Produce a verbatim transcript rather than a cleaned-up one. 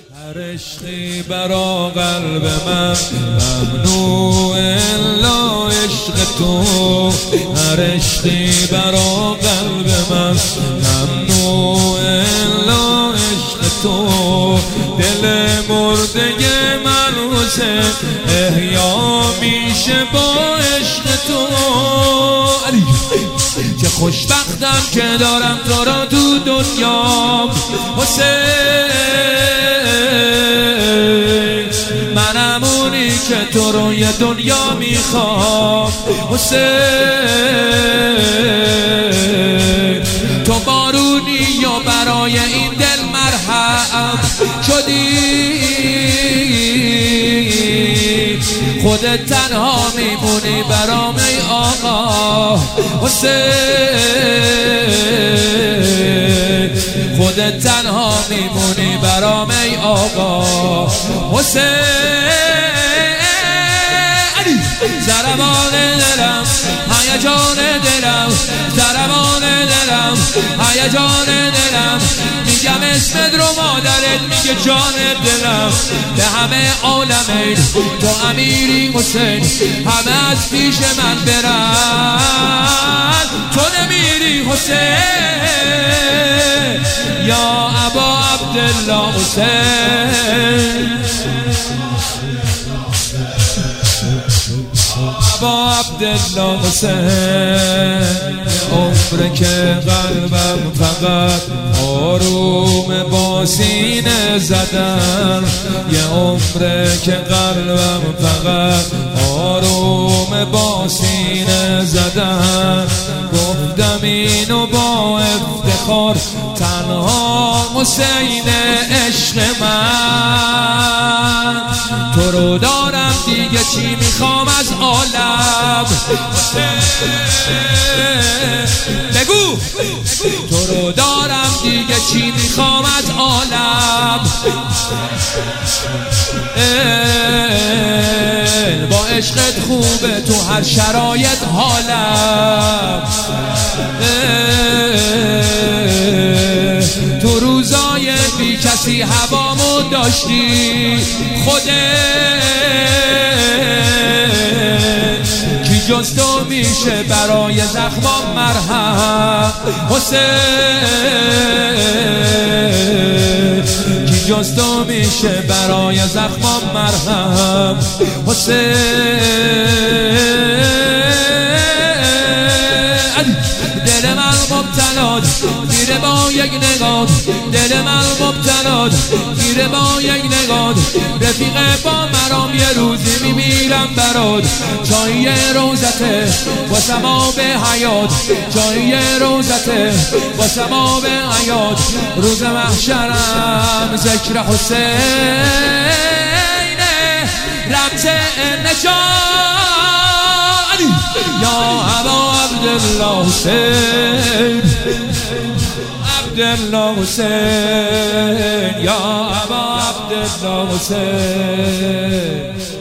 هر عشقی برا قلب من ممنوع الا عشق تو. هر عشقی برا قلب من ممنوع الا عشق تو. دل مرده من حسین احیا میشه با عشق تو. چه خوشبختم که دارم تو را تو دنیا حسین. منم اونی که تو رو یه دنیا میخوام حسین. تو بارونی یا برای این دل مرهم شدی. خودت تنها میمونی برام ای آقا حسین. خودت تنها میمونی برام ای آقا حسین. ضربان دلم هیجان دلم، ضربان دلم هیجان دلم. میگم اسمت رو مادرت میگه جان دلم. به همه عالم تو امیری حسین. همه از پیش من برن تو نمیری حسین. یا ابا عبدالله حسین. ابا عبدالله حسین. عمره که قلبم فقط آروم با سینه زدن. یه عمره که قلبم فقط آروم با سینه زدن. گفتم اینو با افتخار تنها حسین عشق من. تو رو دارم دیگه چی میخوام از عالم. بگو تو رو دارم دیگه چی میخوام از عالم. با عشقت خوبه تو هر شرایط حالم. تو روزای بی کسی هوامو داشتی خودت. کی جز تو میشه برای زخمام مرهم حسین. کی جز تو میشه برای زخمام مرهم حسین. دل من مبتلاد میره با یک نگاه. دل من مبتلاد میره با یک نگاه. رفیق با مرام یه روزی میمیرم برات. جایی روزته واسم آب حیات. جایی روزته واسم آب حیات. روز محشرم ذکر حسین رمز نجات. یا ابا عبدالله حسین. عبدالله حسین. یا ابا عبدالله حسین.